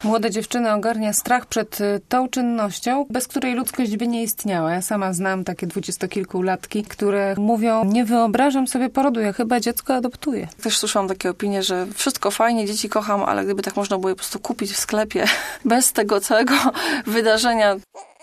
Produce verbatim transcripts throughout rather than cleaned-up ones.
Młode dziewczyny ogarnia strach przed y, tą czynnością, bez której ludzkość by nie istniała. Ja sama znam takie dwudziestokilkulatki, które mówią, nie wyobrażam sobie porodu, ja chyba dziecko adoptuję. Też słyszałam takie opinie, że wszystko fajnie, dzieci kocham, ale gdyby tak można było je po prostu kupić w sklepie, bez tego całego wydarzenia,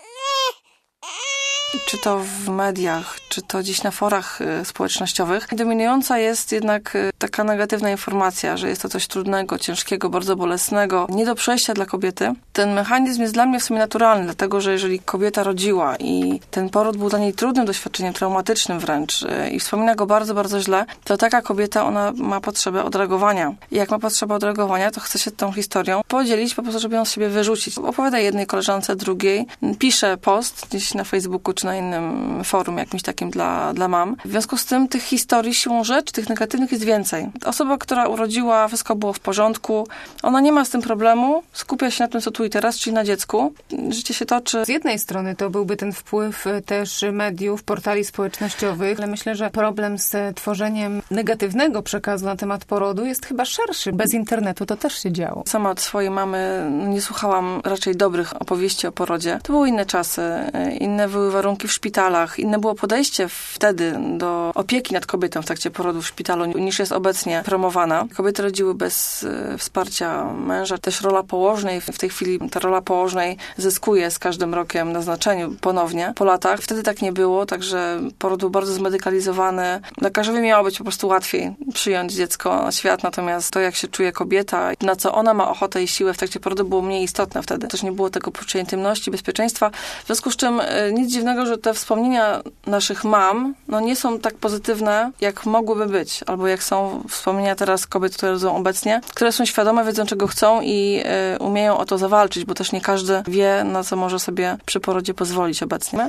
czy to w mediach, czy to gdzieś na forach y, społecznościowych, dominująca jest jednak y, taka negatywna informacja, że jest to coś trudnego, ciężkiego, bardzo bolesnego, nie do przejścia dla kobiety. Ten mechanizm jest dla mnie w sumie naturalny, dlatego że jeżeli kobieta rodziła i ten poród był dla niej trudnym doświadczeniem, traumatycznym wręcz y, i wspomina go bardzo, bardzo źle, to taka kobieta, ona ma potrzebę odreagowania. I jak ma potrzebę odreagowania, to chce się tą historią podzielić, po prostu, żeby ją z siebie wyrzucić. Opowiada jednej koleżance, drugiej, pisze post gdzieś na Facebooku, czy na innym forum jakimś takim dla, dla mam. W związku z tym tych historii siłą rzeczy, tych negatywnych jest więcej. Osoba, która urodziła, wszystko było w porządku, ona nie ma z tym problemu, skupia się na tym, co tu i teraz, czyli na dziecku. Życie się toczy. Z jednej strony to byłby ten wpływ też mediów, portali społecznościowych, ale myślę, że problem z tworzeniem negatywnego przekazu na temat porodu jest chyba szerszy. Bez internetu to też się działo. Sama od swojej mamy nie słuchałam raczej dobrych opowieści o porodzie. To były inne czasy, inne były warunki w szpitalach, inne było podejście wtedy do opieki nad kobietą w trakcie porodu w szpitalu niż jest obecnie promowana. Kobiety rodziły bez e, wsparcia męża. Też rola położnej, w tej chwili ta rola położnej zyskuje z każdym rokiem na znaczeniu ponownie po latach. Wtedy tak nie było, także poród był bardzo zmedykalizowany. Lekarzowi miało być po prostu łatwiej przyjąć dziecko na świat, natomiast to, jak się czuje kobieta, na co ona ma ochotę i siłę w trakcie porodu, było mniej istotne wtedy. Też nie było tego poczucia intymności, bezpieczeństwa. W związku z czym e, nic dziwnego, że te wspomnienia naszych mam, no nie są tak pozytywne, jak mogłyby być, albo jak są wspomnienia teraz kobiet, które rodzą obecnie, które są świadome, wiedzą, czego chcą i y, umieją o to zawalczyć, bo też nie każdy wie, na co może sobie przy porodzie pozwolić obecnie.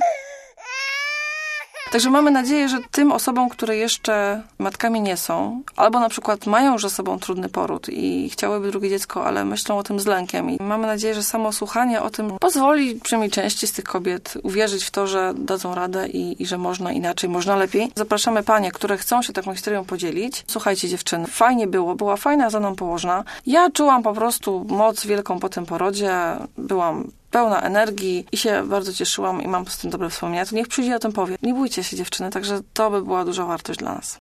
Także mamy nadzieję, że tym osobom, które jeszcze matkami nie są, albo na przykład mają już za sobą trudny poród i chciałyby drugie dziecko, ale myślą o tym z lękiem. I mamy nadzieję, że samo słuchanie o tym pozwoli przynajmniej części z tych kobiet uwierzyć w to, że dadzą radę i, i że można inaczej, można lepiej. Zapraszamy panie, które chcą się taką historią podzielić. Słuchajcie dziewczyny, fajnie było, była fajna za mną położna. Ja czułam po prostu moc wielką po tym porodzie. Byłam pełna energii i się bardzo cieszyłam i mam z tym dobre wspomnienia. To niech przyjdzie o tym powie. Nie bójcie się dziewczyny, także to by była duża wartość dla nas.